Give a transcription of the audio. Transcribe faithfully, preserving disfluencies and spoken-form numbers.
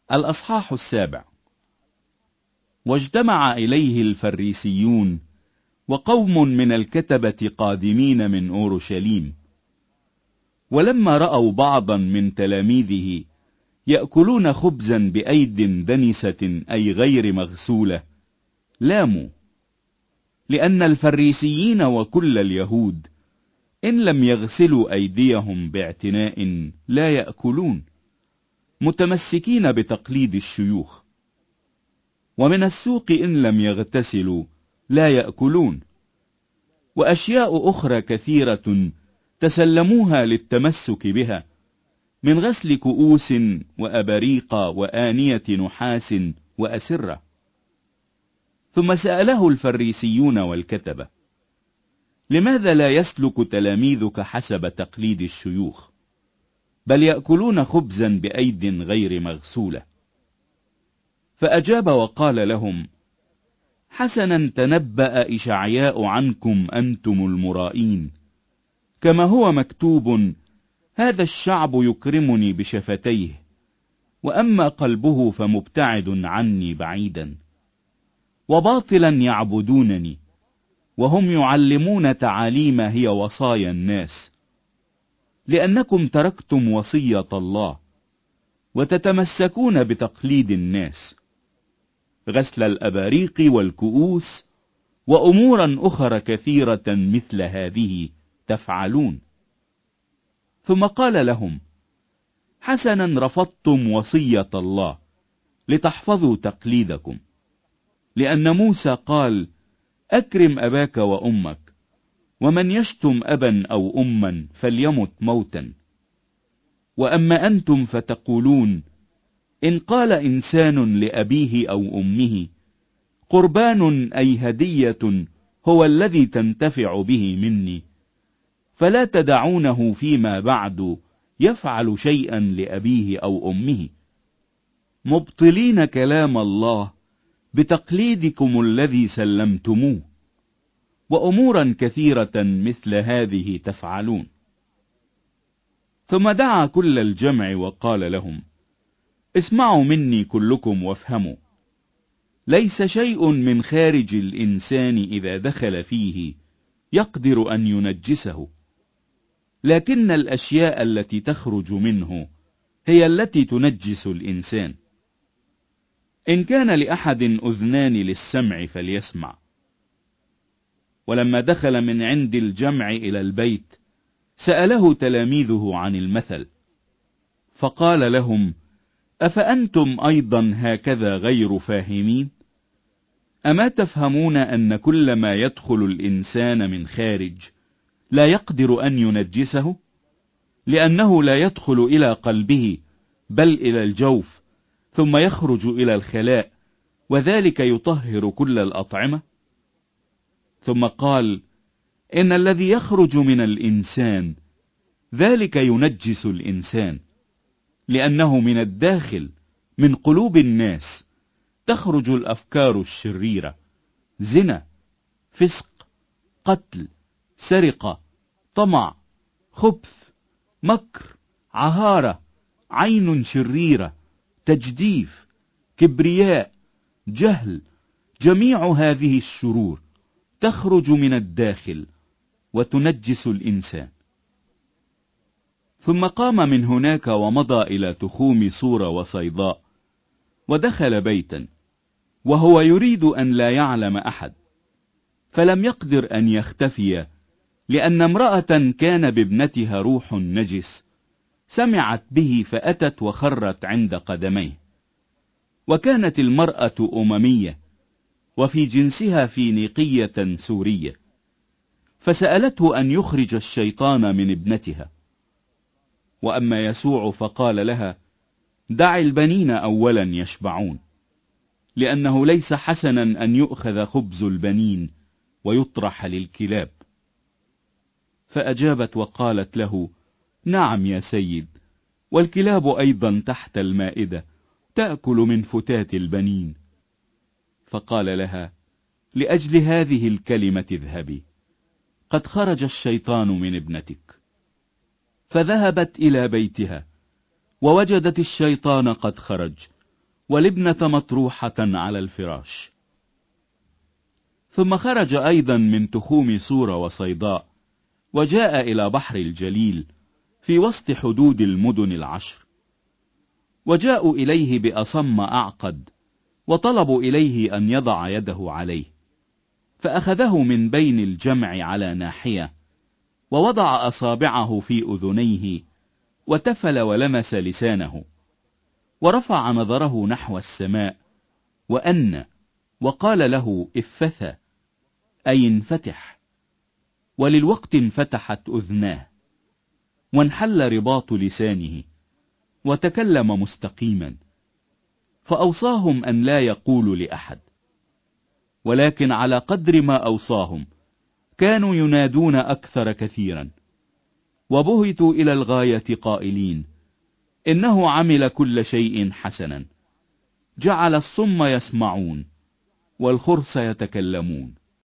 الأصحاح السابع. واجتمع إليه الفريسيون وقوم من الكتبة قادمين من أورشليم، ولما رأوا بعضا من تلاميذه يأكلون خبزا بأيد دنسة أي غير مغسولة لاموا، لأن الفريسيين وكل اليهود إن لم يغسلوا أيديهم باعتناء لا يأكلون، متمسكين بتقليد الشيوخ. ومن السوق إن لم يغتسلوا لا يأكلون. وأشياء أخرى كثيرة تسلموها للتمسك بها، من غسل كؤوس وأبريق وآنية نحاس وأسرة. ثم سأله الفريسيون والكتبة: لماذا لا يسلك تلاميذك حسب تقليد الشيوخ، بل يأكلون خبزا بأيد غير مغسولة؟ فأجاب وقال لهم: حسنا تنبأ إشعياء عنكم أنتم المرائين، كما هو مكتوب: هذا الشعب يكرمني بشفتيه، وأما قلبه فمبتعد عني بعيدا، وباطلا يعبدونني، وهم يعلمون تعاليم هي وصايا الناس. لأنكم تركتم وصية الله وتتمسكون بتقليد الناس، غسل الأباريق والكؤوس وأمورا أخرى كثيرة مثل هذه تفعلون. ثم قال لهم: حسنا رفضتم وصية الله لتحفظوا تقليدكم، لأن موسى قال: أكرم أباك وأمك، ومن يشتم أبا أو أما فليمت موتا. وأما أنتم فتقولون: إن قال إنسان لأبيه أو أمه قربان أي هدية هو الذي تنتفع به مني، فلا تدعونه فيما بعد يفعل شيئا لأبيه أو أمه، مبطلين كلام الله بتقليدكم الذي سلمتموه، وأمورا كثيرة مثل هذه تفعلون. ثم دعا كل الجمع وقال لهم: اسمعوا مني كلكم وافهموا، ليس شيء من خارج الإنسان إذا دخل فيه يقدر أن ينجسه، لكن الأشياء التي تخرج منه هي التي تنجس الإنسان. إن كان لأحد أذنان للسمع فليسمع. ولما دخل من عند الجمع إلى البيت سأله تلاميذه عن المثل، فقال لهم: أفأنتم أيضا هكذا غير فاهمين؟ أما تفهمون أن كل ما يدخل الإنسان من خارج لا يقدر أن ينجسه، لأنه لا يدخل إلى قلبه بل إلى الجوف، ثم يخرج إلى الخلاء، وذلك يطهر كل الأطعمة؟ ثم قال: إن الذي يخرج من الإنسان ذلك ينجس الإنسان، لأنه من الداخل من قلوب الناس تخرج الأفكار الشريرة، زنا، فسق، قتل، سرقة، طمع، خبث، مكر، عهارة، عين شريرة، تجديف، كبرياء، جهل. جميع هذه الشرور تخرج من الداخل وتنجس الإنسان. ثم قام من هناك ومضى إلى تخوم صور وصيداء، ودخل بيتا، وهو يريد أن لا يعلم أحد، فلم يقدر أن يختفي، لأن امرأة كان بابنتها روح نجس سمعت به فأتت وخرت عند قدميه. وكانت المرأة أممية، وفي جنسها فينيقية سورية، فسألته أن يخرج الشيطان من ابنتها. وأما يسوع فقال لها: دع البنين أولا يشبعون، لأنه ليس حسنا أن يؤخذ خبز البنين ويطرح للكلاب. فأجابت وقالت له: نعم يا سيد، والكلاب أيضا تحت المائدة تأكل من فتات البنين. فقال لها: لأجل هذه الكلمة اذهبي، قد خرج الشيطان من ابنتك. فذهبت إلى بيتها، ووجدت الشيطان قد خرج، والابنة مطروحة على الفراش. ثم خرج أيضا من تخوم صور وصيداء، وجاء إلى بحر الجليل في وسط حدود المدن العشر. وجاءوا إليه بأصم أعقد، وطلبوا إليه أن يضع يده عليه، فأخذه من بين الجمع على ناحية، ووضع أصابعه في أذنيه، وتفل ولمس لسانه، ورفع نظره نحو السماء، وأن وقال له افثى، أي انفتح. وللوقت انفتحت أذناه، وانحل رباط لسانه، وتكلم مستقيما. فأوصاهم أن لا يقولوا لأحد، ولكن على قدر ما أوصاهم كانوا ينادون أكثر كثيرا، وبهتوا إلى الغاية قائلين: إنه عمل كل شيء حسنا، جعل الصم يسمعون والخرس يتكلمون.